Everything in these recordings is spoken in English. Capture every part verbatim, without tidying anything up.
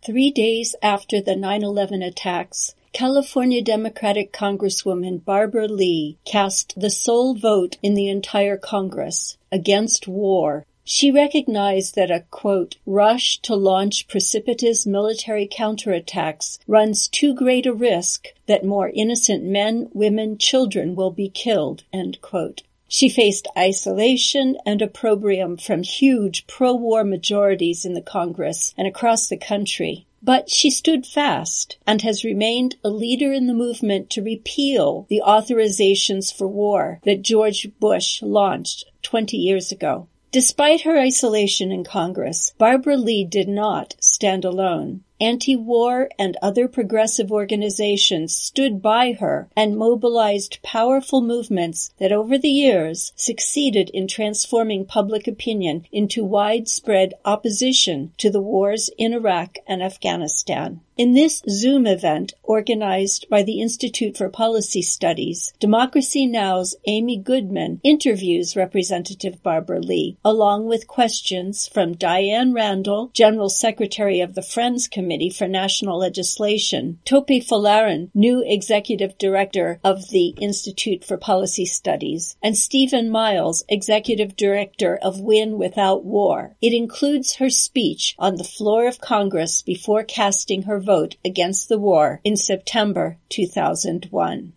Three days after the nine eleven attacks, California Democratic Congresswoman Barbara Lee cast the sole vote in the entire Congress against war. She recognized that a, quote, rush to launch precipitous military counterattacks runs too great a risk that more innocent men, women, children will be killed, end quote. She faced isolation and opprobrium from huge pro-war majorities in the Congress and across the country. But she stood fast and has remained a leader in the movement to repeal the authorizations for war that George Bush launched twenty years ago. Despite her isolation in Congress, Barbara Lee did not stand alone. Anti-war and other progressive organizations stood by her and mobilized powerful movements that over the years succeeded in transforming public opinion into widespread opposition to the wars in Iraq and Afghanistan. In this Zoom event organized by the Institute for Policy Studies, Democracy Now!'s Amy Goodman interviews Representative Barbara Lee, along with questions from Diane Randall, General Secretary of the Friends Committee for National Legislation, Tope Folarin, new Executive Director of the Institute for Policy Studies, and Stephen Miles, Executive Director of Win Without War. It includes her speech on the floor of Congress before casting her vote against the war in September two thousand one.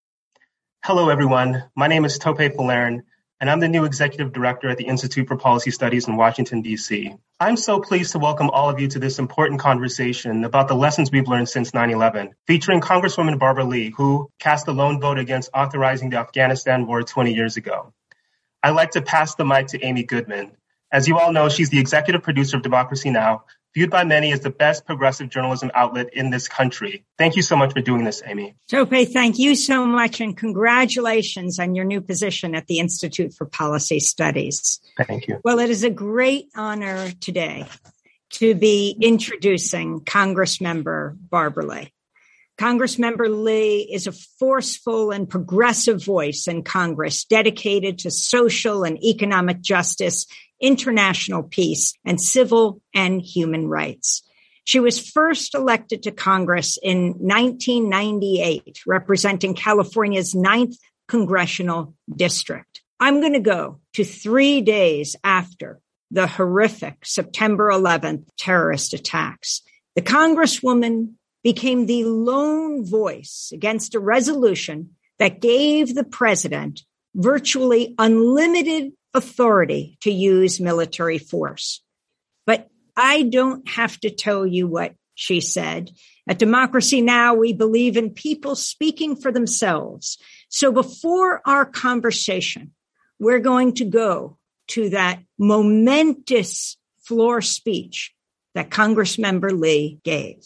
Hello, everyone. My name is Tope Folarin, and I'm the new Executive Director at the Institute for Policy Studies in Washington, D C. I'm so pleased to welcome all of you to this important conversation about the lessons we've learned since nine eleven, featuring Congresswoman Barbara Lee, who cast the lone vote against authorizing the Afghanistan war twenty years ago. I'd like to pass the mic to Amy Goodman. As you all know, she's the executive producer of Democracy Now!, viewed by many as the best progressive journalism outlet in this country. Thank you so much for doing this, Amy. Tope, thank you so much, and congratulations on your new position at the Institute for Policy Studies. Thank you. Well, it is a great honor today to be introducing Congressmember Barbara Lee. Congressmember Lee is a forceful and progressive voice in Congress dedicated to social and economic justice, international peace, and civil and human rights. She was first elected to Congress in nineteen ninety-eight, representing California's ninth congressional district. I'm going to go to three days after the horrific September eleventh terrorist attacks. The Congresswoman became the lone voice against a resolution that gave the president virtually unlimited authority to use military force. But I don't have to tell you what she said. At Democracy Now!, we believe in people speaking for themselves. So before our conversation, we're going to go to that momentous floor speech that Congressmember Lee gave.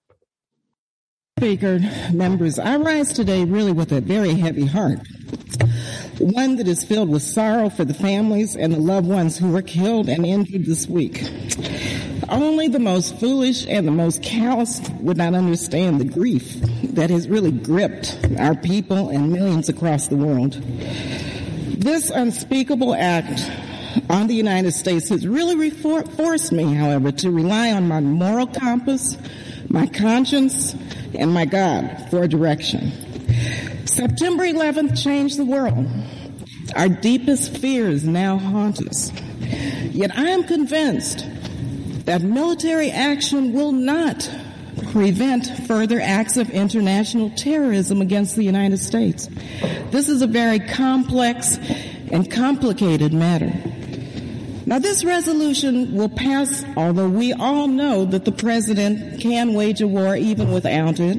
Speaker, members, I rise today really with a very heavy heart, one that is filled with sorrow for the families and the loved ones who were killed and injured this week. Only the most foolish and the most callous would not understand the grief that has really gripped our people and millions across the world. This unspeakable act on the United States has really refor- forced me, however, to rely on my moral compass, my conscience, and my God for direction. September eleventh changed the world. Our deepest fears now haunt us. Yet I am convinced that military action will not prevent further acts of international terrorism against the United States. This is a very complex and complicated matter. Now, this resolution will pass, although we all know that the president can wage a war even without it.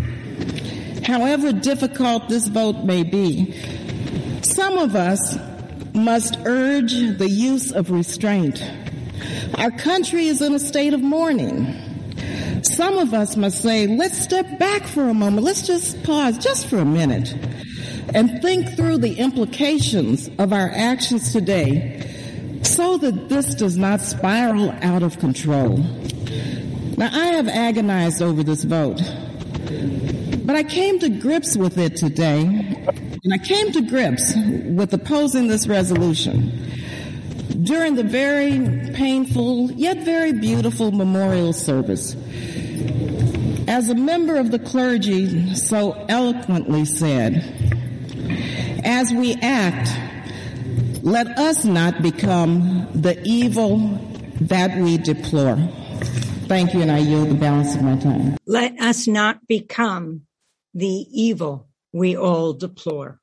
However difficult this vote may be, some of us must urge the use of restraint. Our country is in a state of mourning. Some of us must say, let's step back for a moment. Let's just pause just for a minute and think through the implications of our actions today so that this does not spiral out of control. Now, I have agonized over this vote, but I came to grips with it today, and I came to grips with opposing this resolution During the very painful yet very beautiful memorial service, as a member of the clergy so eloquently said, as we act, let us not become the evil that we deplore. Thank you, and I yield the balance of my time. Let us not become the evil we all deplore.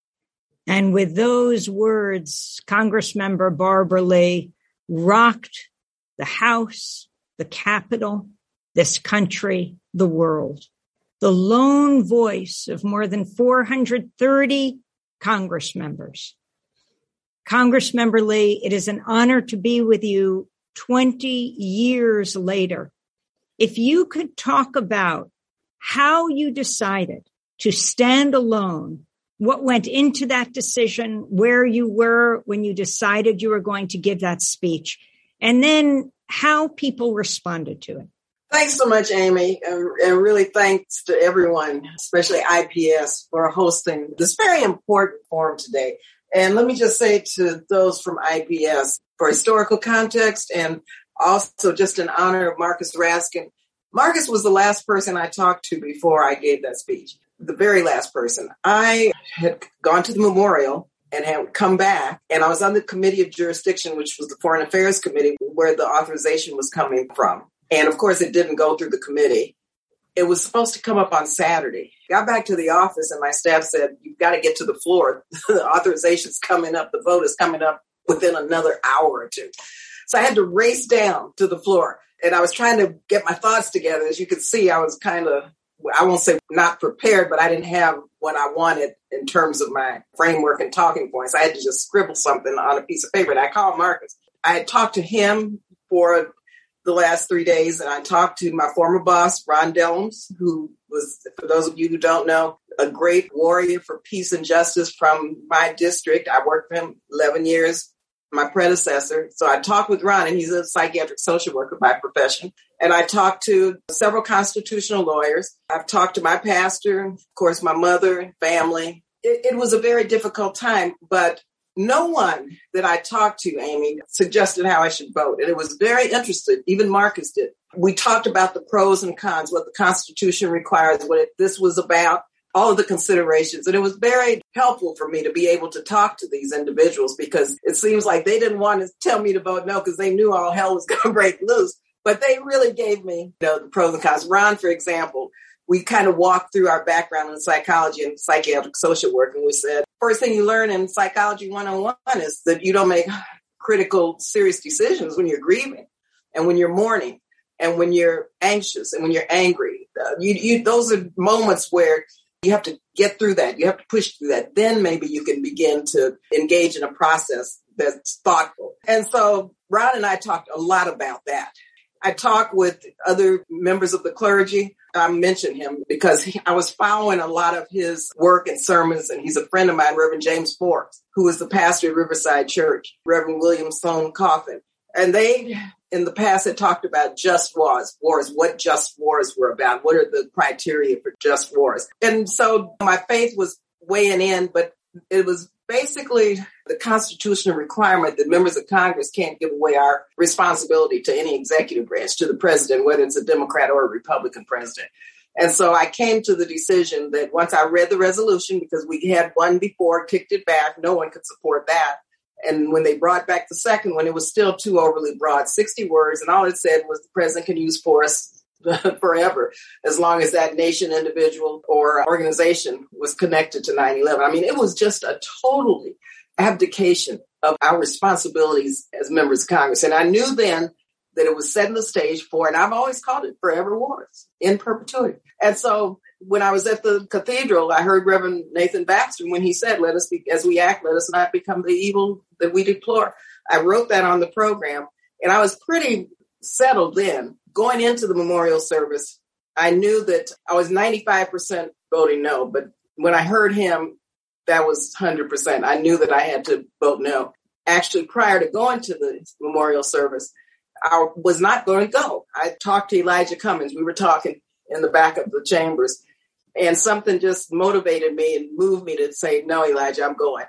And with those words, Congressmember Barbara Lee rocked the House, the Capitol, this country, the world. The lone voice of more than four hundred thirty Congress members. Congressmember Lee, it is an honor to be with you twenty years later. If you could talk about how you decided to stand alone, what went into that decision, where you were when you decided you were going to give that speech, and then how people responded to it. Thanks so much, Amy, and, and really thanks to everyone, especially I P S, for hosting this very important forum today. And let me just say to those from I P S, for historical context and also just in honor of Marcus Raskin, Marcus was the last person I talked to before I gave that speech, the very last person. I had gone to the memorial and had come back, and I was on the Committee of Jurisdiction, which was the Foreign Affairs Committee, where the authorization was coming from. And of course, it didn't go through the committee. It was supposed to come up on Saturday. Got back to the office and my staff said, you've got to get to the floor. The authorization's coming up. The vote is coming up within another hour or two. So I had to race down to the floor. And I was trying to get my thoughts together. As you can see, I was kind of, I won't say not prepared, but I didn't have what I wanted in terms of my framework and talking points. I had to just scribble something on a piece of paper. And I called Marcus. I had talked to him for the last three days, and I talked to my former boss, Ron Dellums, who was, for those of you who don't know, a great warrior for peace and justice from my district. I worked for him eleven years, my predecessor. So I talked with Ron, and he's a psychiatric social worker by profession. And I talked to several constitutional lawyers. I've talked to my pastor, of course, my mother, family. It, it was a very difficult time, but no one that I talked to, Amy, suggested how I should vote. And it was very interesting. Even Marcus did. We talked about the pros and cons, what the Constitution requires, what it, this was about, all of the considerations. And it was very helpful for me to be able to talk to these individuals because it seems like they didn't want to tell me to vote no because they knew all hell was going to break loose. But they really gave me, you know, the pros and cons. Ron, for example, we kind of walked through our background in psychology and psychiatric social work. And we said, first thing you learn in Psychology one oh one is that you don't make critical, serious decisions when you're grieving and when you're mourning and when you're anxious and when you're angry. Uh, you, you, those are moments where you have to get through that. You have to push through that. Then maybe you can begin to engage in a process that's thoughtful. And so Ron and I talked a lot about that. I talked with other members of the clergy. I mentioned him because he, I was following a lot of his work and sermons, and he's a friend of mine, Reverend James Forbes, who is the pastor at Riverside Church, Reverend William Sloan Coffin. And they, in the past, had talked about just wars, wars, what just wars were about, what are the criteria for just wars. And so my faith was weighing in, but it was basically the constitutional requirement that members of Congress can't give away our responsibility to any executive branch, to the president, whether it's a Democrat or a Republican president. And so I came to the decision that once I read the resolution, because we had one before, kicked it back, no one could support that. And when they brought back the second one, it was still too overly broad, sixty words. And all it said was the president can use force forever, as long as that nation, individual, or organization was connected to nine eleven. I mean, it was just a totally abdication of our responsibilities as members of Congress. And I knew then that it was setting the stage for, and I've always called it forever wars in perpetuity. And so when I was at the cathedral, I heard Reverend Nathan Baxter when he said, let us be, as we act, let us not become the evil that we deplore. I wrote that on the program, and I was pretty settled then. Going into the memorial service, I knew that I was ninety-five percent voting no, but when I heard him, that was one hundred percent. I knew that I had to vote no. Actually, prior to going to the memorial service, I was not going to go. I talked to Elijah Cummings. We were talking in the back of the chambers, and something just motivated me and moved me to say, no, Elijah, I'm going.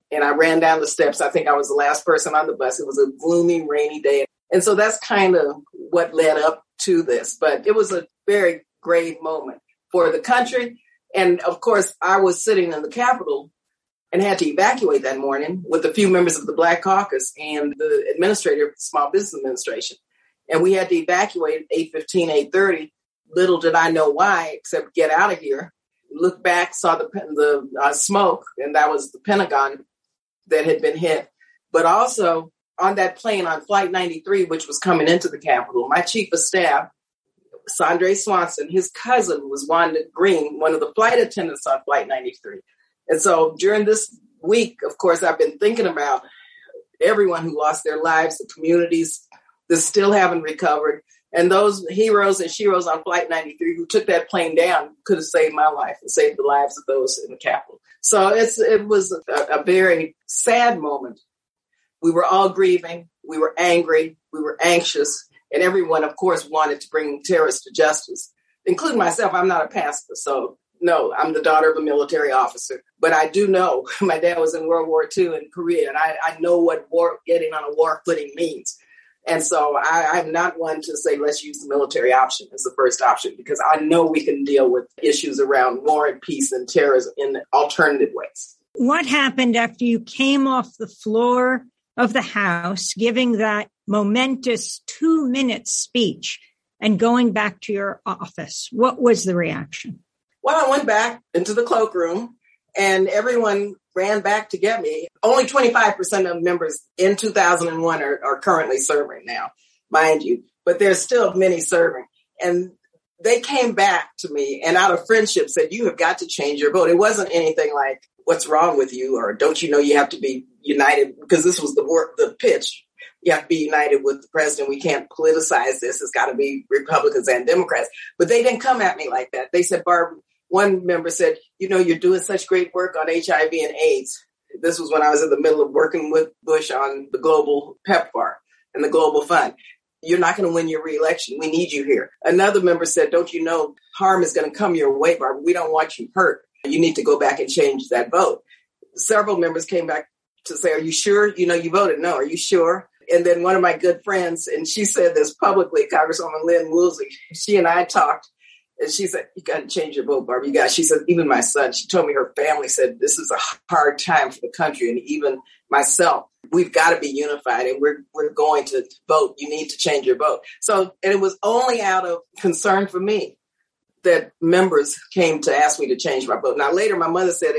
And I ran down the steps. I think I was the last person on the bus. It was a gloomy, rainy day. And so that's kind of what led up to this. But it was a very grave moment for the country. And of course, I was sitting in the Capitol and had to evacuate that morning with a few members of the Black Caucus and the administrator of the Small Business Administration. And we had to evacuate at eight fifteen, eight thirty. Little did I know why, except get out of here. Looked back, saw the, the uh, smoke, and that was the Pentagon that had been hit. But also on that plane on Flight ninety-three, which was coming into the Capitol, my chief of staff, Sandre Swanson, his cousin was Wanda Green, one of the flight attendants on Flight ninety-three. And so during this week, of course, I've been thinking about everyone who lost their lives, the communities that still haven't recovered, and those heroes and sheroes on Flight ninety-three who took that plane down could have saved my life and saved the lives of those in the Capitol. So it's it was a, a very sad moment. We were all grieving. We were angry. We were anxious. And everyone, of course, wanted to bring terrorists to justice, including myself. I'm not a pastor, so no, I'm the daughter of a military officer. But I do know my dad was in World War Two in Korea, and I, I know what war getting on a war footing means. And so I, I'm not one to say, let's use the military option as the first option, because I know we can deal with issues around war and peace and terrorism in alternative ways. What happened after you came off the floor of the House, giving that momentous two-minute speech and going back to your office? What was the reaction? Well, I went back into the cloakroom and everyone ran back to get me. Only twenty-five percent of members in two thousand one are, are currently serving now, mind you, but there's still many serving. And they came back to me and out of friendship said, you have got to change your vote. It wasn't anything like, what's wrong with you? Or don't you know you have to be united? Because this was the work, the pitch. You have to be united with the president. We can't politicize this. It's got to be Republicans and Democrats. But they didn't come at me like that. They said, Barb, one member said, you know, you're doing such great work on H I V and AIDS. This was when I was in the middle of working with Bush on the global PEPFAR and the global fund. You're not going to win your reelection. We need you here. Another member said, don't you know harm is going to come your way, Barbara? We don't want you hurt. You need to go back and change that vote. Several members came back to say, are you sure? You know, you voted no. Are you sure? And then one of my good friends, and she said this publicly, Congresswoman Lynn Woolsey, she and I talked, and she said, you got to change your vote, Barbara. You got, she said, even my son, she told me her family said, this is a hard time for the country. And even myself, we've got to be unified and we're, we're going to vote. You need to change your vote. So, and it was only out of concern for me that members came to ask me to change my vote. Now, later, my mother said,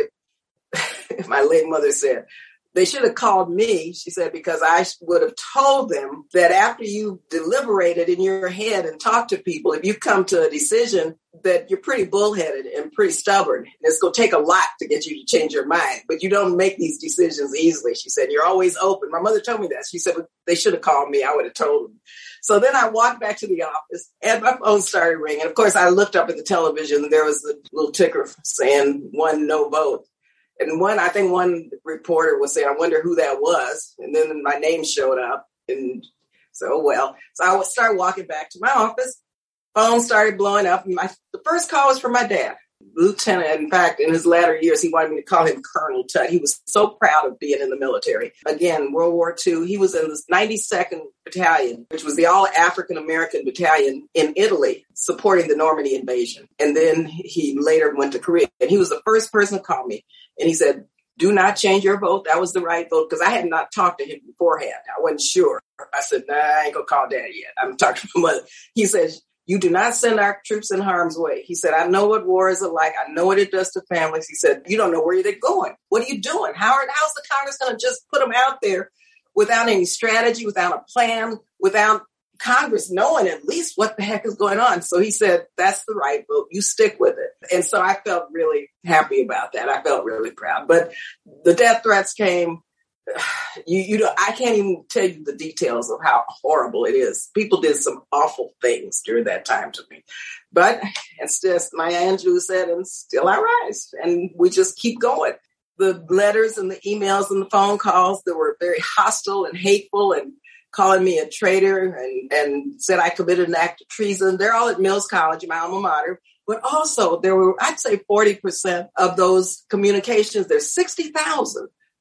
if my late mother said, they should have called me, she said, because I would have told them that after you deliberated in your head and talked to people, if you come to a decision that you're pretty bullheaded and pretty stubborn, and it's going to take a lot to get you to change your mind, but you don't make these decisions easily. She said, you're always open. My mother told me that. She said, they should have called me. I would have told them. So then I walked back to the office and my phone started ringing. Of course, I looked up at the television and there was a little ticker saying one no vote. And one, I think one reporter was saying, I wonder who that was. And then my name showed up. And so, well, so I would start walking back to my office. Phone started blowing up. And my, the first call was from my dad, Lieutenant. In fact, in his latter years, he wanted me to call him Colonel Tutt. He was so proud of being in the military. Again, World War Two, he was in the ninety-second Battalion, which was the all-African-American battalion in Italy, supporting the Normandy invasion. And then he later went to Korea. And he was the first person to call me. And he said, do not change your vote. That was the right vote. Because I had not talked to him beforehand. I wasn't sure. I said, nah, I ain't going to call Daddy yet. I'm talking to my mother. He said, you do not send our troops in harm's way. He said, I know what wars are like. I know what it does to families. He said, you don't know where they're going. What are you doing? How are, how's the Congress going to just put them out there without any strategy, without a plan, without Congress knowing at least what the heck is going on? So he said, that's the right vote. You stick with it. And so I felt really happy about that. I felt really proud. But the death threats came. You, you know, I can't even tell you the details of how horrible it is. People did some awful things during that time to me. But it's just, Maya Angelou said, and still I rise. And we just keep going. The letters and the emails and the phone calls that were very hostile and hateful and calling me a traitor and, and said I committed an act of treason. They're all at Mills College, my alma mater. But also there were, I'd say forty percent of those communications, there's sixty thousand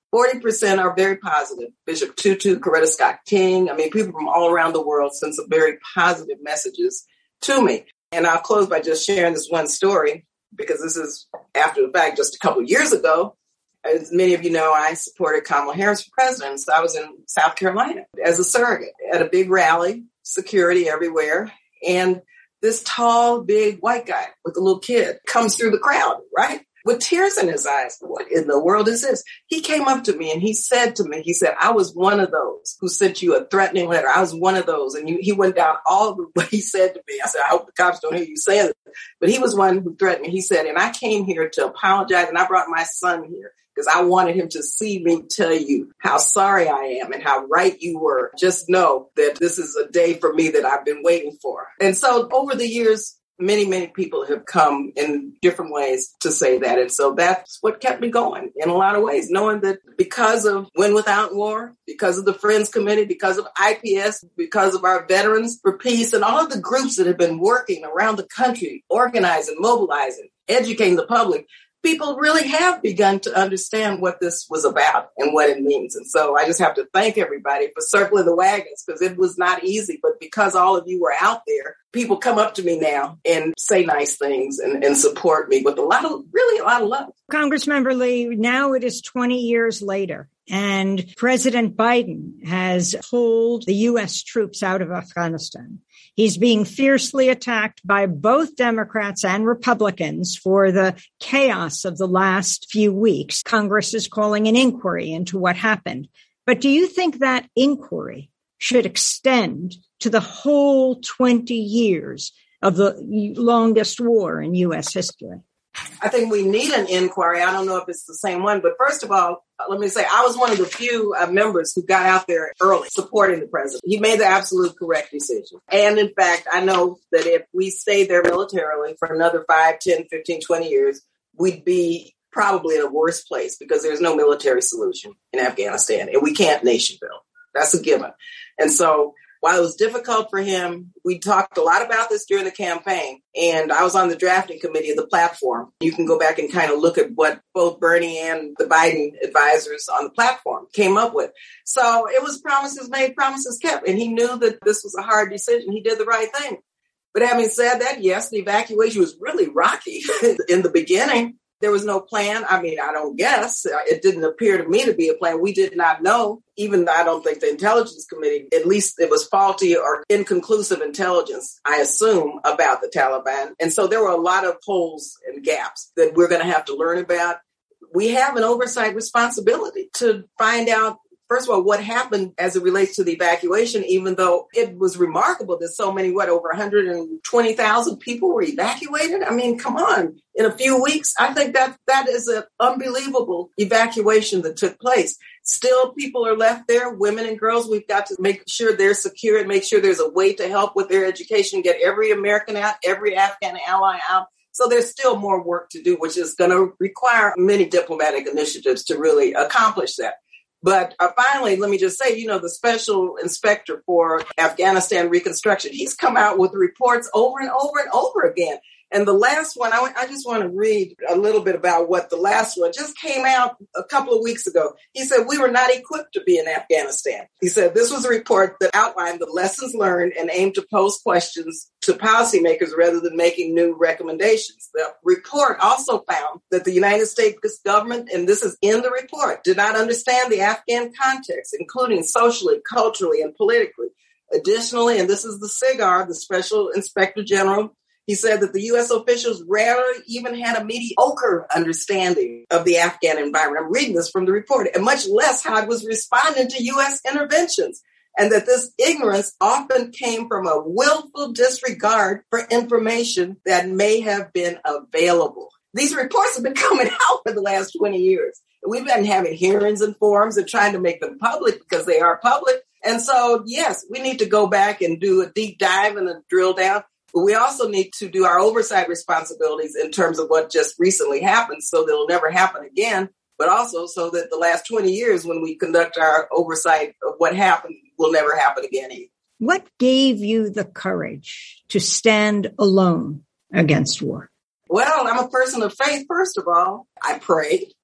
forty percent are very positive. Bishop Tutu, Coretta Scott King, I mean, people from all around the world send some very positive messages to me. And I'll close by just sharing this one story, because this is after the fact, just a couple of years ago. As many of you know, I supported Kamala Harris for president. So I was in South Carolina as a surrogate at a big rally, security everywhere. And this tall, big white guy with a little kid comes through the crowd, right? With tears in his eyes. What in the world is this? He came up to me and he said to me, he said, I was one of those who sent you a threatening letter. I was one of those. And you, he went down all of what he said to me. I said, I hope the cops don't hear you saying it. But he was one who threatened me. He said, and I came here to apologize, and I brought my son here because I wanted him to see me tell you how sorry I am and how right you were. Just know that this is a day for me that I've been waiting for. And so over the years, many, many people have come in different ways to say that. And so that's what kept me going in a lot of ways, knowing that because of Win Without War, because of the Friends Committee, because of I P S, because of our Veterans for Peace, and all of the groups that have been working around the country, organizing, mobilizing, educating the public, people really have begun to understand what this was about and what it means. And so I just have to thank everybody for circling the wagons, because it was not easy. But because all of you were out there, people come up to me now and say nice things and, and support me with a lot of, really a lot of love. Congressmember Lee, now it is twenty years later, and President Biden has pulled the U S troops out of Afghanistan. He's being fiercely attacked by both Democrats and Republicans for the chaos of the last few weeks. Congress is calling an inquiry into what happened. But do you think that inquiry should extend to the whole twenty years of the longest war in U S history? I think we need an inquiry. I don't know if it's the same one, but first of all, let me say, I was one of the few uh, members who got out there early supporting the president. He made the absolute correct decision. And in fact, I know that if we stayed there militarily for another five, ten, fifteen, twenty years, we'd be probably in a worse place, because there's no military solution in Afghanistan and we can't nation build. That's a given. And so while it was difficult for him, we talked a lot about this during the campaign, and I was on the drafting committee of the platform. You can go back and kind of look at what both Bernie and the Biden advisors on the platform came up with. So it was promises made, promises kept, and he knew that this was a hard decision. He did the right thing. But having said that, yes, the evacuation was really rocky in the beginning. There was no plan. I mean, I don't guess. It didn't appear to me to be a plan. We did not know. Even I don't think the Intelligence Committee, at least it was faulty or inconclusive intelligence, I assume, about the Taliban. And so there were a lot of holes and gaps that we're going to have to learn about. We have an oversight responsibility to find out, first of all, what happened as it relates to the evacuation, even though it was remarkable that so many, what, over one hundred twenty thousand people were evacuated? I mean, come on. In a few weeks, I think that that is an unbelievable evacuation that took place. Still, people are left there, women and girls. We've got to make sure they're secure and make sure there's a way to help with their education, get every American out, every Afghan ally out. So there's still more work to do, which is going to require many diplomatic initiatives to really accomplish that. But uh, finally, let me just say, you know, the special inspector for Afghanistan reconstruction, he's come out with reports over and over and over again. And the last one, I, I just want to read a little bit about what the last one just came out a couple of weeks ago. He said, we were not equipped to be in Afghanistan. He said, this was a report that outlined the lessons learned and aimed to pose questions to policymakers rather than making new recommendations. The report also found that the United States government, and this is in the report, did not understand the Afghan context, including socially, culturally, and politically. Additionally, and this is the SIGAR, the Special Inspector General, he said that the U S officials rarely even had a mediocre understanding of the Afghan environment. I'm reading this from the report, and much less how it was responding to U S interventions. And that this ignorance often came from a willful disregard for information that may have been available. These reports have been coming out for the last twenty years. We've been having hearings and forums and trying to make them public because they are public. And so, yes, we need to go back and do a deep dive and a drill down. But we also need to do our oversight responsibilities in terms of what just recently happened so that it'll never happen again, but also so that the last twenty years when we conduct our oversight of what happened will never happen again either. What gave you the courage to stand alone against war? Well, I'm a person of faith, first of all. I prayed.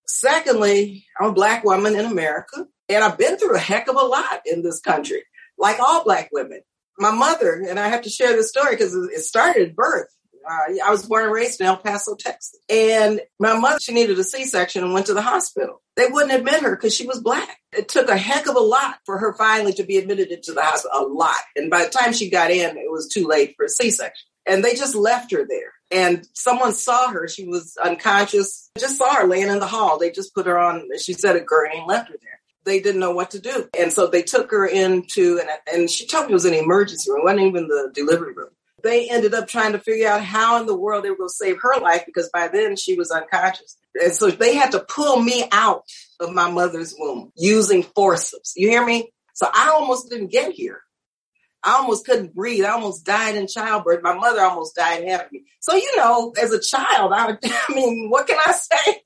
Secondly, I'm a Black woman in America, and I've been through a heck of a lot in this country, like all Black women. My mother, and I have to share this story because it started at birth. Uh, I was born and raised in El Paso, Texas. And my mother, she needed a C-section and went to the hospital. They wouldn't admit her because she was Black. It took a heck of a lot for her finally to be admitted into the hospital, a lot. And by the time she got in, it was too late for a C-section. And they just left her there. And someone saw her. She was unconscious, just saw her laying in the hall. They just put her on, she said, a gurney and left her there. They didn't know what to do. And so they took her into, and, and she told me it was an emergency room. It wasn't even the delivery room. They ended up trying to figure out how in the world they were going to save her life because by then she was unconscious. And so they had to pull me out of my mother's womb using forceps. You hear me? So I almost didn't get here. I almost couldn't breathe. I almost died in childbirth. My mother almost died having me. So, you know, as a child, I, I mean, what can I say?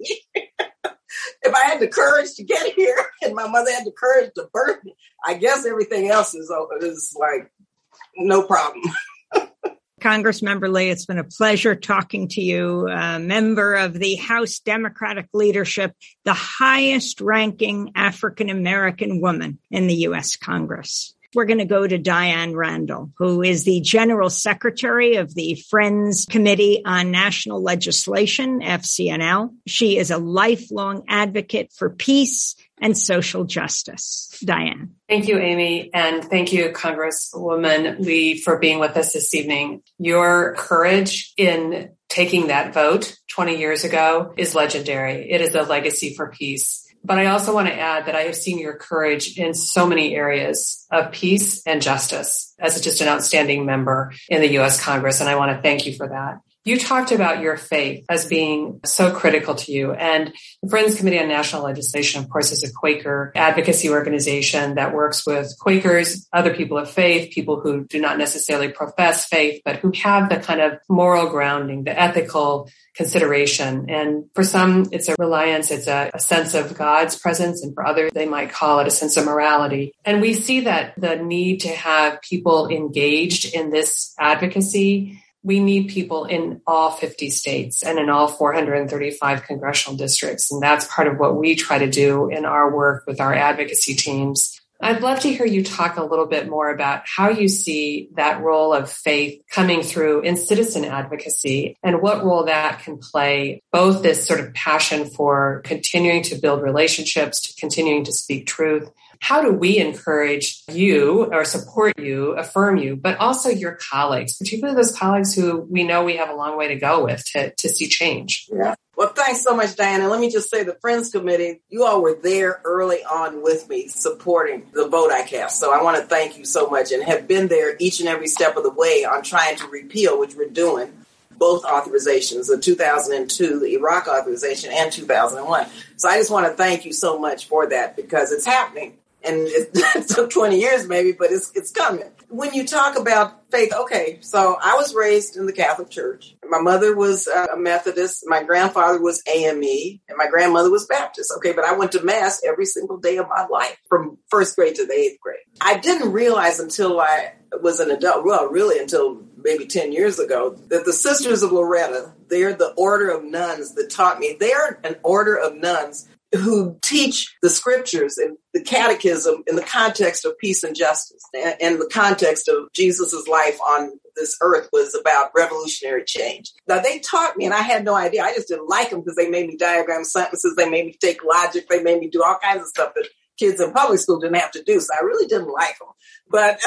If I had the courage to get here and my mother had the courage to birth me, I guess everything else is, is like no problem. Congressmember Lee, it's been a pleasure talking to you, a member of the House Democratic leadership, the highest ranking African-American woman in the U S Congress. We're going to go to Diane Randall, who is the General Secretary of the Friends Committee on National Legislation, F C N L. She is a lifelong advocate for peace and social justice. Diane. Thank you, Amy. And thank you, Congresswoman Lee, for being with us this evening. Your courage in taking that vote twenty years ago is legendary. It is a legacy for peace. But I also want to add that I have seen your courage in so many areas of peace and justice as just an outstanding member in the U S Congress. And I want to thank you for that. You talked about your faith as being so critical to you. And the Friends Committee on National Legislation, of course, is a Quaker advocacy organization that works with Quakers, other people of faith, people who do not necessarily profess faith, but who have the kind of moral grounding, the ethical consideration. And for some, it's a reliance, it's a, a sense of God's presence. And for others, they might call it a sense of morality. And we see that the need to have people engaged in this advocacy. We need people in all fifty states and in all four hundred thirty-five congressional districts. And that's part of what we try to do in our work with our advocacy teams. I'd love to hear you talk a little bit more about how you see that role of faith coming through in citizen advocacy and what role that can play, both this sort of passion for continuing to build relationships, to continuing to speak truth. How do we encourage you or support you, affirm you, but also your colleagues, particularly those colleagues who we know we have a long way to go with to, to see change? Yeah. Well, thanks so much, Diana. Let me just say the Friends Committee, you all were there early on with me supporting the vote I cast. So I want to thank you so much and have been there each and every step of the way on trying to repeal, which we're doing, both authorizations, the two thousand two, the Iraq authorization, and two thousand one. So I just want to thank you so much for that because it's happening. And it took twenty years maybe, but it's it's coming. When you talk about faith, okay, so I was raised in the Catholic Church. My mother was a Methodist. My grandfather was A M E, and my grandmother was Baptist. Okay, but I went to Mass every single day of my life from first grade to the eighth grade. I didn't realize until I was an adult, well, really until maybe ten years ago, that the Sisters of Loretta, they're the order of nuns that taught me. They're an order of nuns who teach the scriptures and the catechism in the context of peace and justice. And the context of Jesus's life on this earth was about revolutionary change. Now, they taught me, and I had no idea. I just didn't like them because they made me diagram sentences. They made me take logic. They made me do all kinds of stuff that kids in public school didn't have to do. So I really didn't like them. But,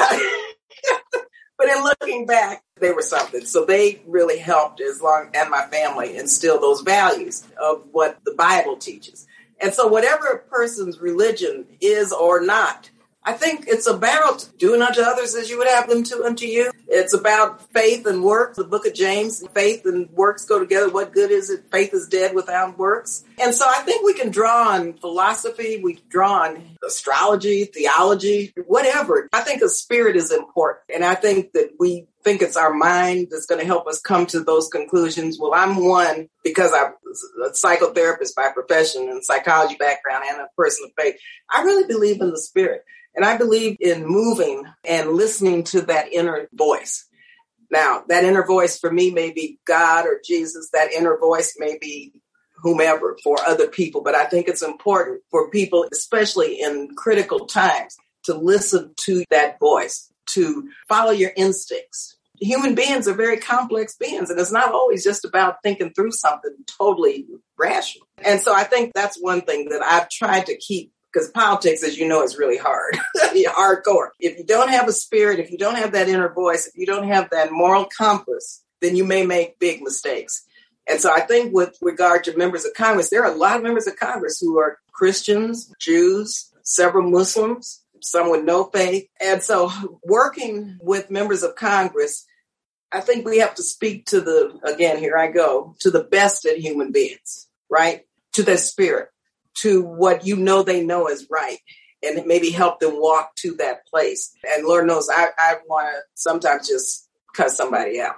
uh, but in looking back, they were something. So they really helped as long, and my family, instill those values of what the Bible teaches. And so whatever a person's religion is or not, I think it's about doing unto others as you would have them do unto you. It's about faith and works. The book of James, faith and works go together. What good is it? Faith is dead without works. And so I think we can draw on philosophy. We draw on astrology, theology, whatever. I think a spirit is important. And I think that we think it's our mind that's going to help us come to those conclusions. Well, I'm one because I'm a psychotherapist by profession and psychology background and a person of faith. I really believe in the spirit. And I believe in moving and listening to that inner voice. Now, that inner voice for me may be God or Jesus. That inner voice may be whomever, for other people. But I think it's important for people, especially in critical times, to listen to that voice, to follow your instincts. Human beings are very complex beings, and it's not always just about thinking through something totally rational. And so I think that's one thing that I've tried to keep, because politics, as you know, is really hard, hardcore. If you don't have a spirit, if you don't have that inner voice, if you don't have that moral compass, then you may make big mistakes. And so I think with regard to members of Congress, there are a lot of members of Congress who are Christians, Jews, several Muslims, some with no faith. And so working with members of Congress, I think we have to speak to the, again, here I go, to the best in human beings, right? To their spirit, to what you know they know is right, and maybe help them walk to that place. And Lord knows I, I want to sometimes just cuss somebody out.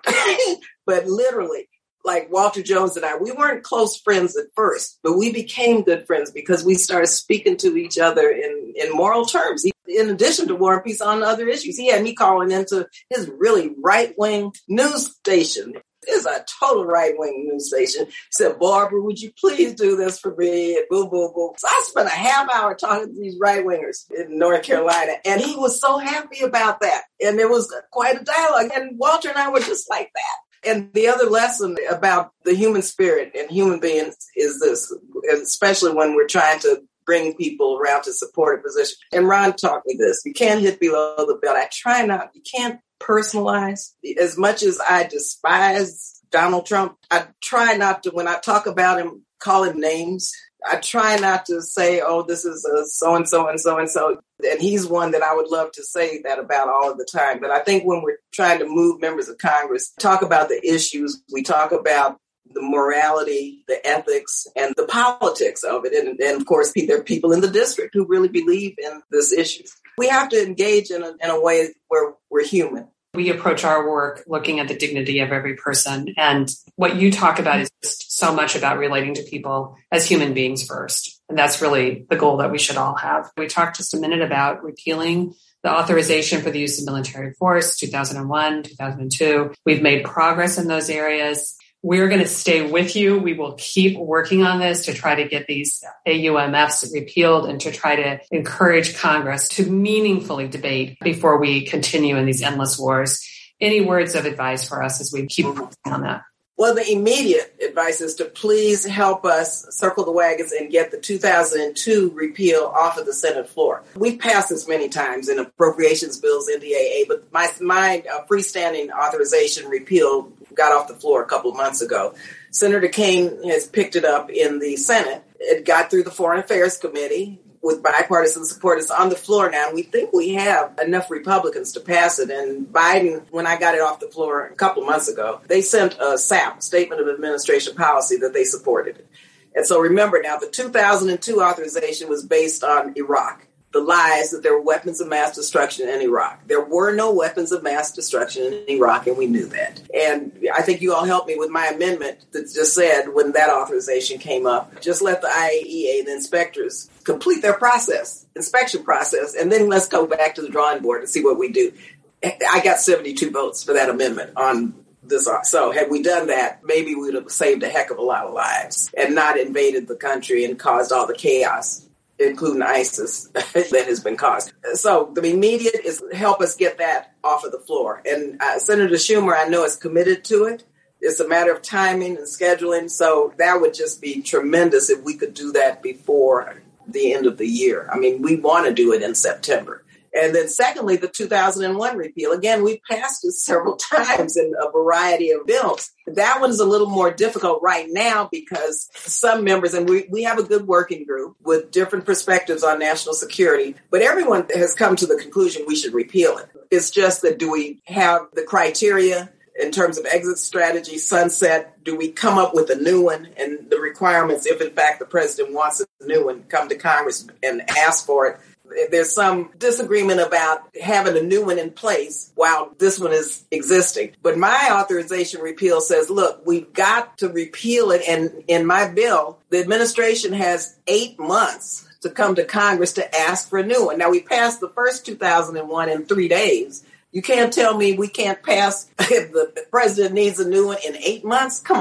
But literally, like Walter Jones and I, we weren't close friends at first, but we became good friends because we started speaking to each other in, in moral terms. In addition to War and Peace on other issues, he had me calling into his really right-wing news station. It's a total right-wing news station. He said, Barbara, would you please do this for me? And boo, boo, boo. So I spent a half hour talking to these right-wingers in North Carolina, and he was so happy about that. And there was quite a dialogue. And Walter and I were just like that. And the other lesson about the human spirit and human beings is this, especially when we're trying to bring people around to support a position. And Ron taught me this. You can't hit below the belt. I try not, you can't personalize. As much as I despise Donald Trump, I try not to, when I talk about him, call him names. I try not to say, oh, this is a so-and-so and so-and-so. And he's one that I would love to say that about all of the time. But I think when we're trying to move members of Congress, talk about the issues, we talk about the morality, the ethics, and the politics of it. And, and of course, there are people in the district who really believe in this issue. We have to engage in a, in a way where we're human. We approach our work looking at the dignity of every person. And what you talk about is just so much about relating to people as human beings first. And that's really the goal that we should all have. We talked just a minute about repealing the authorization for the use of military force, two thousand one, two thousand two. We've made progress in those areas. We're going to stay with you. We will keep working on this to try to get these A U M Fs repealed and to try to encourage Congress to meaningfully debate before we continue in these endless wars. Any words of advice for us as we keep working on that? Well, the immediate advice is to please help us circle the wagons and get the two thousand two repeal off of the Senate floor. We've passed this many times in appropriations bills, N D A A, but my, my uh, freestanding authorization repeal got off the floor a couple of months ago. Senator Kaine has picked it up in the Senate. It got through the Foreign Affairs Committee with bipartisan support. It's on the floor now, and we think we have enough Republicans to pass it. And Biden, when I got it off the floor a couple of months ago, they sent a S A P, Statement of Administration Policy, that they supported it. And so remember now, the two thousand two authorization was based on Iraq. The lies that there were weapons of mass destruction in Iraq. There were no weapons of mass destruction in Iraq, and we knew that. And I think you all helped me with my amendment that just said when that authorization came up, just let the I A E A, the inspectors, complete their process, inspection process, and then let's go back to the drawing board and see what we do. I got seventy-two votes for that amendment on this. So had we done that, maybe we would have saved a heck of a lot of lives and not invaded the country and caused all the chaos, including ISIS, that has been caused. So the immediate is help us get that off of the floor. And uh, Senator Schumer, I know, is committed to it. It's a matter of timing and scheduling. So that would just be tremendous if we could do that before the end of the year. I mean, we want to do it in September. And then secondly, the two thousand one repeal. Again, we passed it several times in a variety of bills. That one's a little more difficult right now because some members, and we, we have a good working group with different perspectives on national security, but everyone has come to the conclusion we should repeal it. It's just that do we have the criteria in terms of exit strategy, sunset? Do we come up with a new one? And the requirements, if in fact the president wants a new one, come to Congress and ask for it. There's some disagreement about having a new one in place while this one is existing. But my authorization repeal says, look, we've got to repeal it. And in my bill, the administration has eight months to come to Congress to ask for a new one. Now, we passed the first two thousand one in three days. You can't tell me we can't pass if the president needs a new one in eight months. Come on.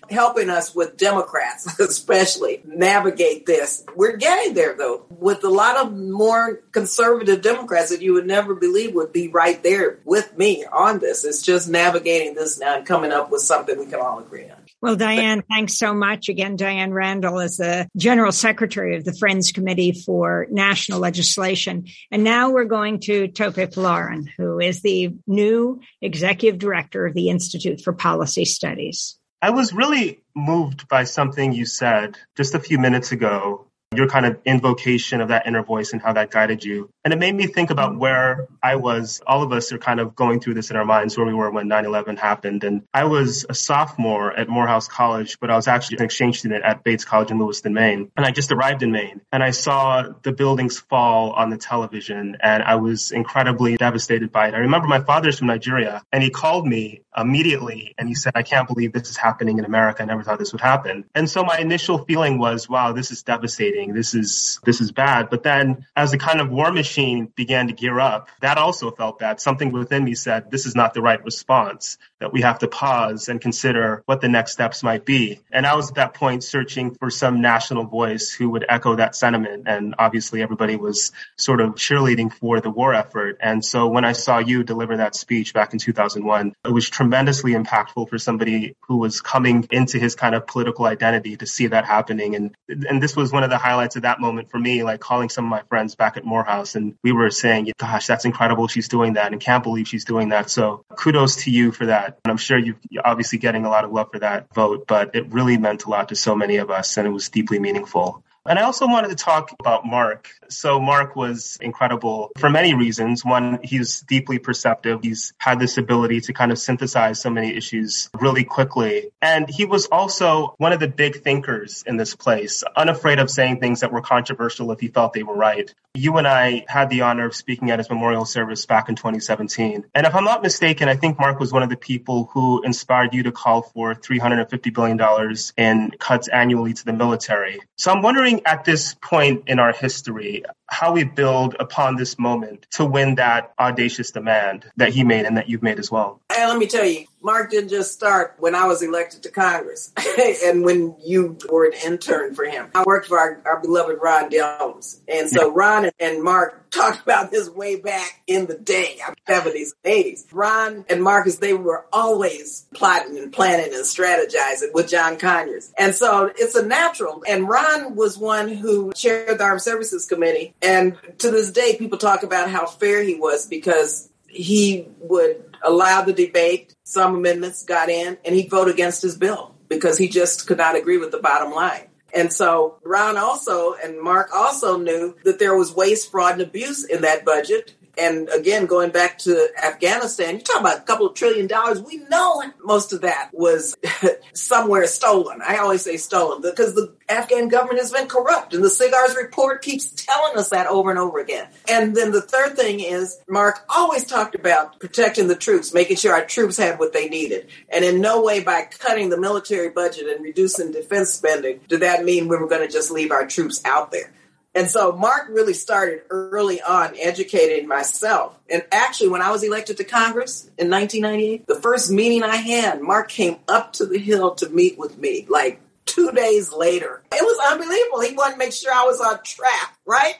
helping us with Democrats, especially navigate this. We're getting there, though, with a lot of more conservative Democrats that you would never believe would be right there with me on this. It's just navigating this now and coming up with something we can all agree on. Well, Diane, thanks so much. Again, Diane Randall is the General Secretary of the Friends Committee for National Legislation. And now we're going to Tope Polarin, who is the new Executive Director of the Institute for Policy Studies. I was really moved by something you said just a few minutes ago, your kind of invocation of that inner voice and how that guided you. And it made me think about where I was. All of us are kind of going through this in our minds, where we were when nine eleven happened. And I was a sophomore at Morehouse College, but I was actually an exchange student at Bates College in Lewiston, Maine. And I just arrived in Maine, and I saw the buildings fall on the television, and I was incredibly devastated by it. I remember my father's from Nigeria, and he called me immediately, and he said, I can't believe this is happening in America. I never thought this would happen. And so my initial feeling was, wow, this is devastating. This is this is bad. But then as the kind of war machine began to gear up, that also felt bad. Something within me said, this is not the right response, that we have to pause and consider what the next steps might be. And I was at that point searching for some national voice who would echo that sentiment. And obviously everybody was sort of cheerleading for the war effort. And so when I saw you deliver that speech back in two thousand one, it was tremendously impactful for somebody who was coming into his kind of political identity to see that happening. And and this was one of the highlights of that moment for me, like calling some of my friends back at Morehouse, and we were saying, gosh, that's incredible. She's doing that, and can't believe she's doing that. So kudos to you for that. And I'm sure you're obviously getting a lot of love for that vote, but it really meant a lot to so many of us, and it was deeply meaningful. And I also wanted to talk about Mark. So Mark was incredible for many reasons. One, he's deeply perceptive. He's had this ability to kind of synthesize so many issues really quickly. And he was also one of the big thinkers in this place, unafraid of saying things that were controversial if he felt they were right. You and I had the honor of speaking at his memorial service back in twenty seventeen. And if I'm not mistaken, I think Mark was one of the people who inspired you to call for three hundred fifty billion dollars in cuts annually to the military. So I'm wondering, at this point in our history, how we build upon this moment to win that audacious demand that he made and that you've made as well. And let me tell you, Mark didn't just start when I was elected to Congress and when you were an intern for him. I worked for our, our beloved Ron Dellums. And so Ron and Mark talked about this way back in the day, seventies, eighties. Ron and Marcus, they were always plotting and planning and strategizing with John Conyers. And so it's a natural. And Ron was one who chaired the Armed Services Committee. And to this day, people talk about how fair he was because he would allow the debate. Some amendments got in, and he'd vote against his bill because he just could not agree with the bottom line. And so Ron also and Mark also knew that there was waste, fraud, and abuse in that budget. And again, going back to Afghanistan, you talk about a couple of trillion dollars. We know most of that was somewhere stolen. I always say stolen because the Afghan government has been corrupt. And the SIGAR's report keeps telling us that over and over again. And then the third thing is Mark always talked about protecting the troops, making sure our troops had what they needed. And in no way by cutting the military budget and reducing defense spending did that mean we were going to just leave our troops out there. And so Mark really started early on educating myself. And actually, when I was elected to Congress in nineteen ninety-eight, the first meeting I had, Mark came up to the Hill to meet with me like two days later. It was unbelievable. He wanted to make sure I was on track, right?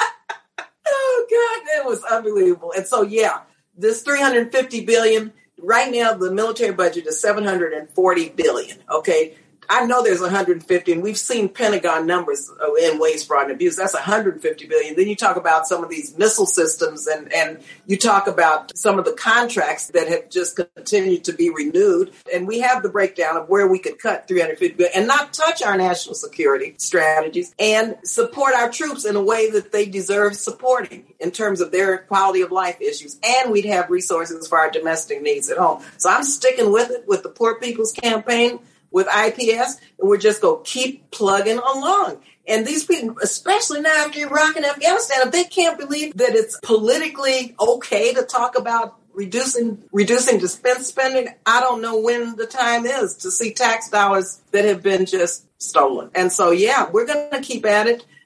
Oh, God, it was unbelievable. And so, yeah, this three hundred fifty billion dollars, right now the military budget is seven hundred forty billion dollars, okay? I know there's one hundred fifty, and we've seen Pentagon numbers in waste, fraud, and abuse. That's one hundred fifty billion. Then you talk about some of these missile systems, and, and you talk about some of the contracts that have just continued to be renewed. And we have the breakdown of where we could cut three hundred fifty billion and not touch our national security strategies and support our troops in a way that they deserve supporting in terms of their quality of life issues. And we'd have resources for our domestic needs at home. So I'm sticking with it with the Poor People's Campaign, with I P S, and we're just going to keep plugging along. And these people, especially now after Iraq and Afghanistan, if they can't believe that it's politically okay to talk about reducing reducing defense spending, I don't know when the time is to see tax dollars that have been just stolen. And so, yeah, we're going to keep at it.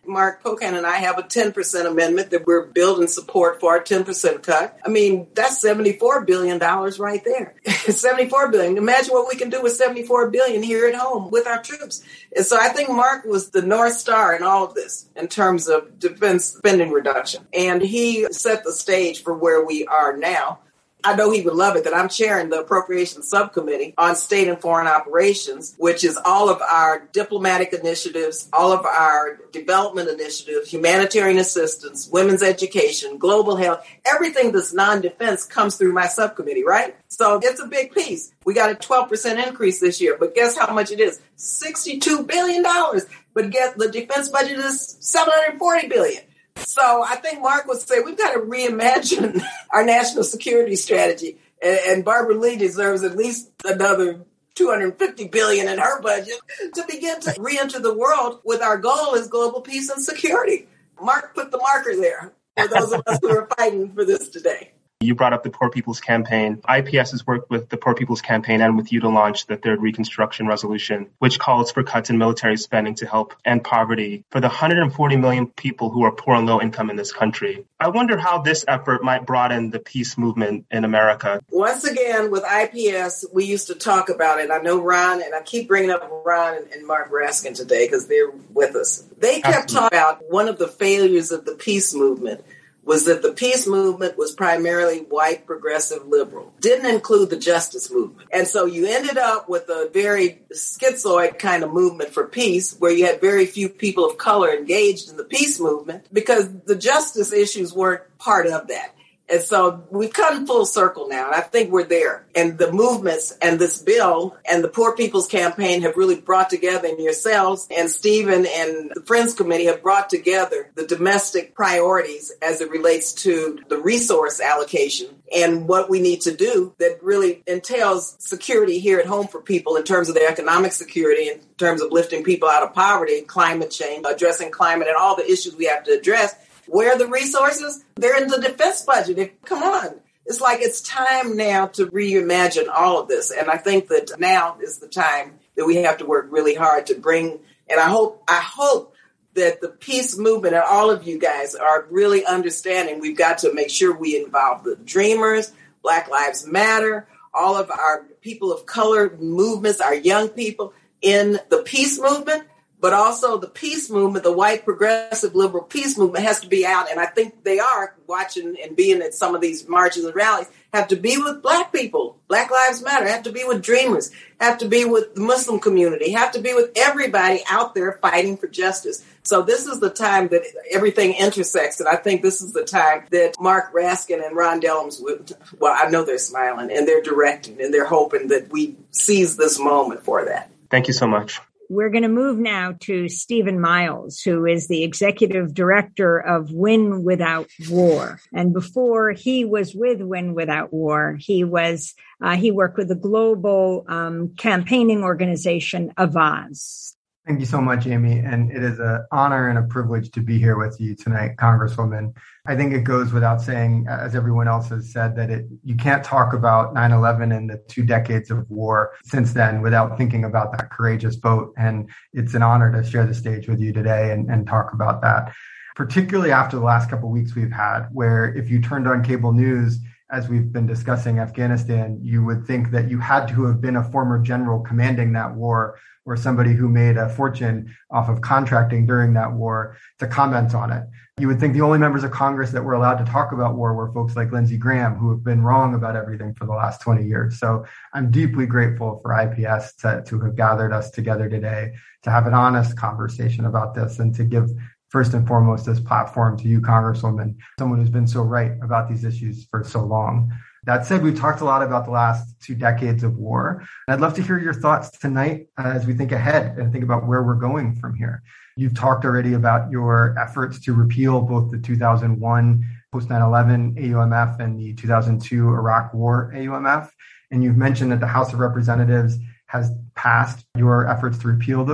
Mark Pocan and I have a ten percent amendment that we're building support for, a ten percent cut. I mean, that's seventy-four billion dollars right there. seventy-four billion dollars. Imagine what we can do with seventy-four billion dollars here at home with our troops. And so I think Mark was the North Star in all of this in terms of defense spending reduction. And he set the stage for where we are now. I know he would love it that I'm chairing the Appropriations Subcommittee on State and Foreign Operations, which is all of our diplomatic initiatives, all of our development initiatives, humanitarian assistance, women's education, global health, everything that's non-defense comes through my subcommittee, right? So it's a big piece. We got a twelve percent increase this year, but guess how much it is? sixty-two billion dollars. But guess the defense budget is seven hundred forty billion dollars. So I think Mark would say we've got to reimagine our national security strategy. And, and Barbara Lee deserves at least another two hundred fifty billion dollars in her budget to begin to re-enter the world with our goal is global peace and security. Mark put the marker there for those of us who are fighting for this today. You brought up the Poor People's Campaign. I P S has worked with the Poor People's Campaign and with you to launch the Third Reconstruction Resolution, which calls for cuts in military spending to help end poverty for the one hundred forty million people who are poor and low income in this country. I wonder how this effort might broaden the peace movement in America. Once again, with I P S, we used to talk about it. I know Ron, and I keep bringing up Ron and, and Mark Raskin today because they're with us. They kept Absolutely. talking about one of the failures of the peace movement was that the peace movement was primarily white, progressive, liberal. Didn't include the justice movement. And so you ended up with a very schizoid kind of movement for peace where you had very few people of color engaged in the peace movement because the justice issues weren't part of that. And so we've come full circle now, and I think we're there. And the movements and this bill and the Poor People's Campaign have really brought together, and yourselves and Stephen and the Friends Committee have brought together the domestic priorities as it relates to the resource allocation and what we need to do that really entails security here at home for people in terms of their economic security, in terms of lifting people out of poverty, climate change, addressing climate and all the issues we have to address. Where are the resources? They're in the defense budget. If, come on. It's like it's time now to reimagine all of this. And I think that now is the time that we have to work really hard to bring. And I hope, I hope that the peace movement and all of you guys are really understanding we've got to make sure we involve the Dreamers, Black Lives Matter, all of our people of color movements, our young people in the peace movement. But also the peace movement, the white progressive liberal peace movement has to be out. And I think they are watching and being at some of these marches and rallies, have to be with Black people. Black Lives Matter, have to be with Dreamers, have to be with the Muslim community, have to be with everybody out there fighting for justice. So this is the time that everything intersects. And I think this is the time that Mark Raskin and Ron Dellums would, well, I know they're smiling and they're directing and they're hoping that we seize this moment for that. Thank you so much. We're going to move now to Stephen Miles, who is the executive director of Win Without War. And before he was with Win Without War, he was uh, he worked with the global um, campaigning organization Avaaz. Thank you so much, Amy. And it is an honor and a privilege to be here with you tonight, Congresswoman. I think it goes without saying, as everyone else has said, that it, you can't talk about nine eleven and the two decades of war since then without thinking about that courageous vote. And it's an honor to share the stage with you today and, and talk about that, particularly after the last couple of weeks we've had, where if you turned on cable news, as we've been discussing Afghanistan, you would think that you had to have been a former general commanding that war or somebody who made a fortune off of contracting during that war to comment on it. You would think the only members of Congress that were allowed to talk about war were folks like Lindsey Graham, who have been wrong about everything for the last twenty years. So I'm deeply grateful for I P S to, to have gathered us together today to have an honest conversation about this and to give first and foremost this platform to you, Congresswoman, someone who's been so right about these issues for so long. That said, we've talked a lot about the last two decades of war. I'd love to hear your thoughts tonight as we think ahead and think about where we're going from here. You've talked already about your efforts to repeal both the two thousand one post nine eleven A U M F and the two thousand two Iraq War A U M F. And you've mentioned that the House of Representatives has passed your efforts to repeal those.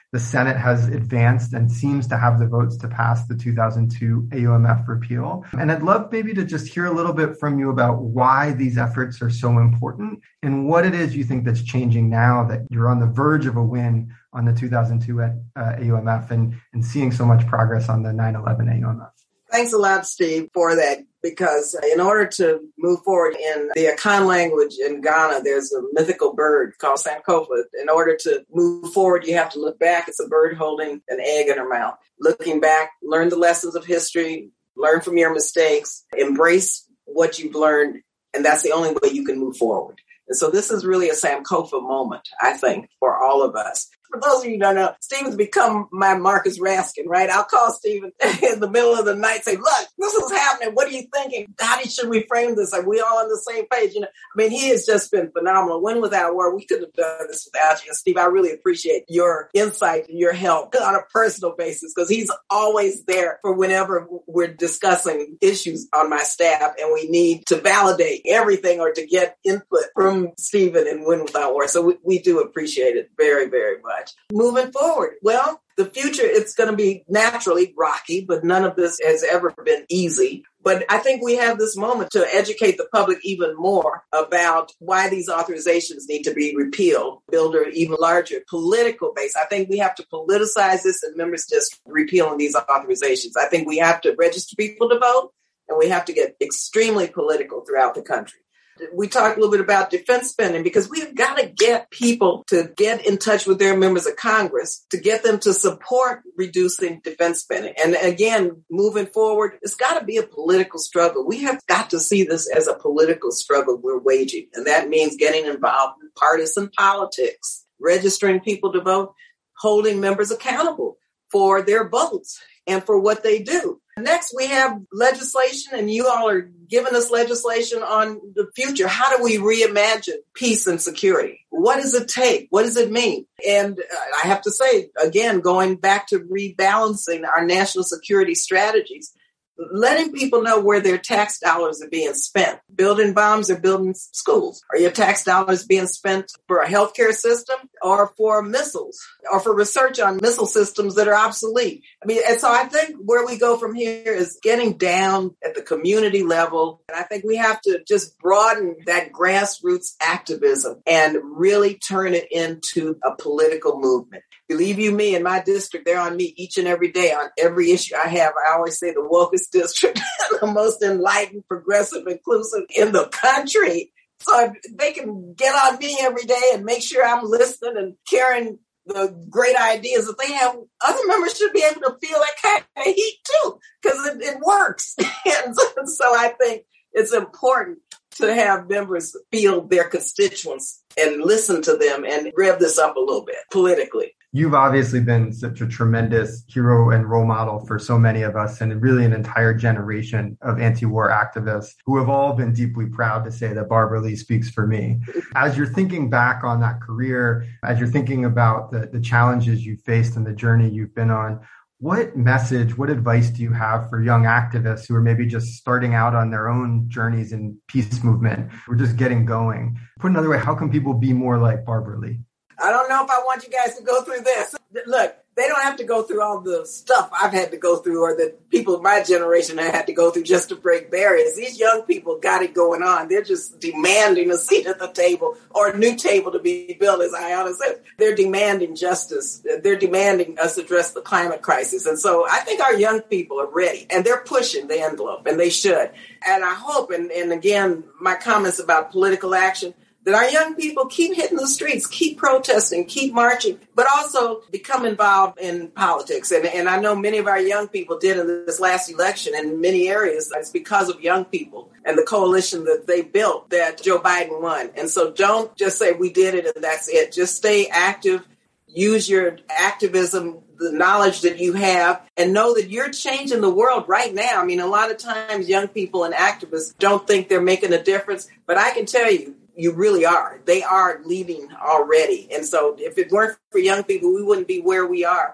The Senate has advanced and seems to have the votes to pass the two thousand two A U M F repeal. And I'd love maybe to just hear a little bit from you about why these efforts are so important and what it is you think that's changing now that you're on the verge of a win on the two thousand two uh, A U M F and, and seeing so much progress on the nine eleven A U M F. Thanks a lot, Steve, for that, because in order to move forward in the Akan language in Ghana, there's a mythical bird called Sankofa. In order to move forward, you have to look back. It's a bird holding an egg in her mouth. Looking back, learn the lessons of history, learn from your mistakes, embrace what you've learned, and that's the only way you can move forward. And so this is really a Sankofa moment, I think, for all of us. For those of you who don't know, Stephen's become my Marcus Raskin, right? I'll call Stephen in the middle of the night, say, look, this is happening. What are you thinking? How should we frame this? Are we all on the same page? You know, I mean, he has just been phenomenal. Win without war. We couldn't have done this without you. And Steve, I really appreciate your insight and your help on a personal basis, because he's always there for whenever we're discussing issues on my staff and we need to validate everything or to get input from Stephen and Win Without War. So we, we do appreciate it very, very much. Moving forward, well, the future, it's going to be naturally rocky, but none of this has ever been easy. But I think we have this moment to educate the public even more about why these authorizations need to be repealed, build an even larger political base. I think we have to politicize this and members just repealing these authorizations. I think we have to register people to vote, and we have to get extremely political throughout the country. We talked a little bit about defense spending, because we've got to get people to get in touch with their members of Congress to get them to support reducing defense spending. And again, moving forward, it's got to be a political struggle. We have got to see this as a political struggle we're waging. And that means getting involved in partisan politics, registering people to vote, holding members accountable for their votes and for what they do. Next, we have legislation, and you all are giving us legislation on the future. How do we reimagine peace and security? What does it take? What does it mean? And I have to say, again, going back to rebalancing our national security strategies, letting people know where their tax dollars are being spent. Building bombs or building schools. Are your tax dollars being spent for a healthcare system or for missiles or for research on missile systems that are obsolete? I mean, and so I think where we go from here is getting down at the community level. And I think we have to just broaden that grassroots activism and really turn it into a political movement. Believe you me, in my district, they're on me each and every day on every issue I have. I always say the wokest district, the most enlightened, progressive, inclusive in the country. So if they can get on me every day and make sure I'm listening and carrying the great ideas that they have, other members should be able to feel that kind of heat too, because it, it works. And so, so I think it's important to have members feel their constituents and listen to them and rev this up a little bit politically. You've obviously been such a tremendous hero and role model for so many of us, and really an entire generation of anti-war activists who have all been deeply proud to say that Barbara Lee speaks for me. As you're thinking back on that career, as you're thinking about the, the challenges you faced and the journey you've been on, what message, what advice do you have for young activists who are maybe just starting out on their own journeys in peace movement? We're just getting going. Put another way, how can people be more like Barbara Lee? I don't know if I want you guys to go through this. Look, they don't have to go through all the stuff I've had to go through or that people of my generation have had to go through just to break barriers. These young people got it going on. They're just demanding a seat at the table or a new table to be built, as Ayanna said. They're demanding justice. They're demanding us address the climate crisis. And so I think our young people are ready, and they're pushing the envelope, and they should. And I hope, and, and again, my comments about political action, that our young people keep hitting the streets, keep protesting, keep marching, but also become involved in politics. And, and I know many of our young people did in this last election in many areas. It's because of young people and the coalition that they built that Joe Biden won. And so don't just say we did it and that's it. Just stay active, use your activism, the knowledge that you have, and know that you're changing the world right now. I mean, a lot of times young people and activists don't think they're making a difference, but I can tell you, you really are. They are leading already. And so if it weren't for young people, we wouldn't be where we are.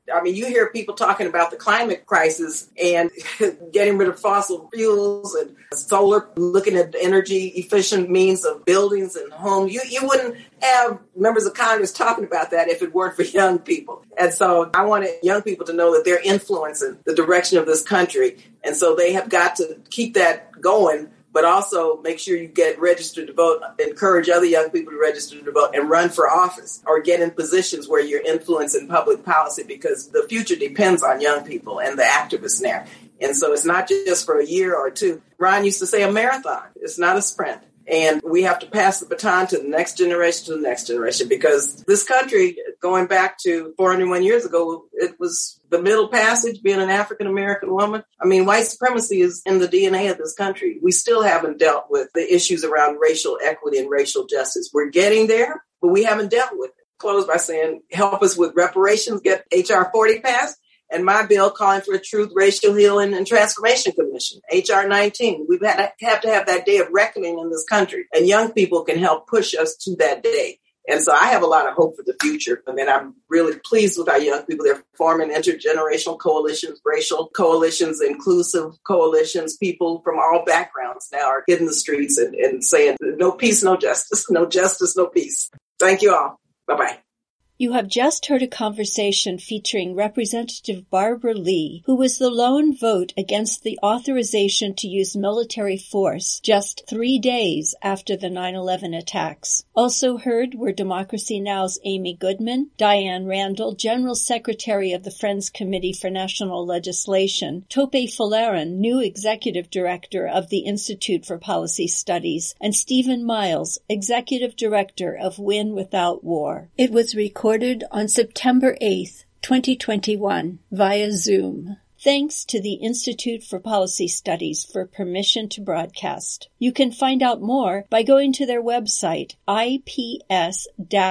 I mean, you hear people talking about the climate crisis and getting rid of fossil fuels and solar, looking at energy efficient means of buildings and homes. You, you wouldn't have members of Congress talking about that if it weren't for young people. And so I wanted young people to know that they're influencing the direction of this country. And so they have got to keep that going, but also make sure you get registered to vote, encourage other young people to register to vote and run for office or get in positions where you're influencing public policy, because the future depends on young people and the activists now. And so it's not just for a year or two. Ron used to say a marathon. It's not a sprint. And we have to pass the baton to the next generation, to the next generation, because this country, going back to four hundred one years ago, it was the Middle Passage, being an African-American woman. I mean, white supremacy is in the D N A of this country. We still haven't dealt with the issues around racial equity and racial justice. We're getting there, but we haven't dealt with it. Close by saying, help us with reparations, get H R forty passed. And my bill calling for a Truth, Racial Healing, and Transformation Commission, H R nineteen. We have to have that day of reckoning in this country, and young people can help push us to that day. And so I have a lot of hope for the future. And then I'm really pleased with our young people. They're forming intergenerational coalitions, racial coalitions, inclusive coalitions. People from all backgrounds now are hitting the streets and, and saying, no peace, no justice, no justice, no peace. Thank you all. Bye-bye. You have just heard a conversation featuring Representative Barbara Lee, who was the lone vote against the authorization to use military force just three days after the nine eleven attacks. Also heard were Democracy Now!'s Amy Goodman, Diane Randall, General Secretary of the Friends Committee for National Legislation, Tope Folarin, new Executive Director of the Institute for Policy Studies, and Stephen Miles, Executive Director of Win Without War. It was recorded Recorded on September eighth, twenty twenty-one, via Zoom. Thanks to the Institute for Policy Studies for permission to broadcast. You can find out more by going to their website, I P S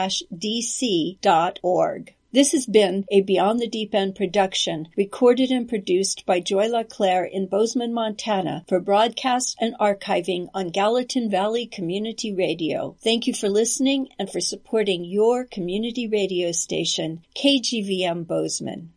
D C dot org. This has been a Beyond the Deep End production, recorded and produced by Joy LaClaire in Bozeman, Montana, for broadcast and archiving on Gallatin Valley Community Radio. Thank you for listening and for supporting your community radio station, K G V M Bozeman.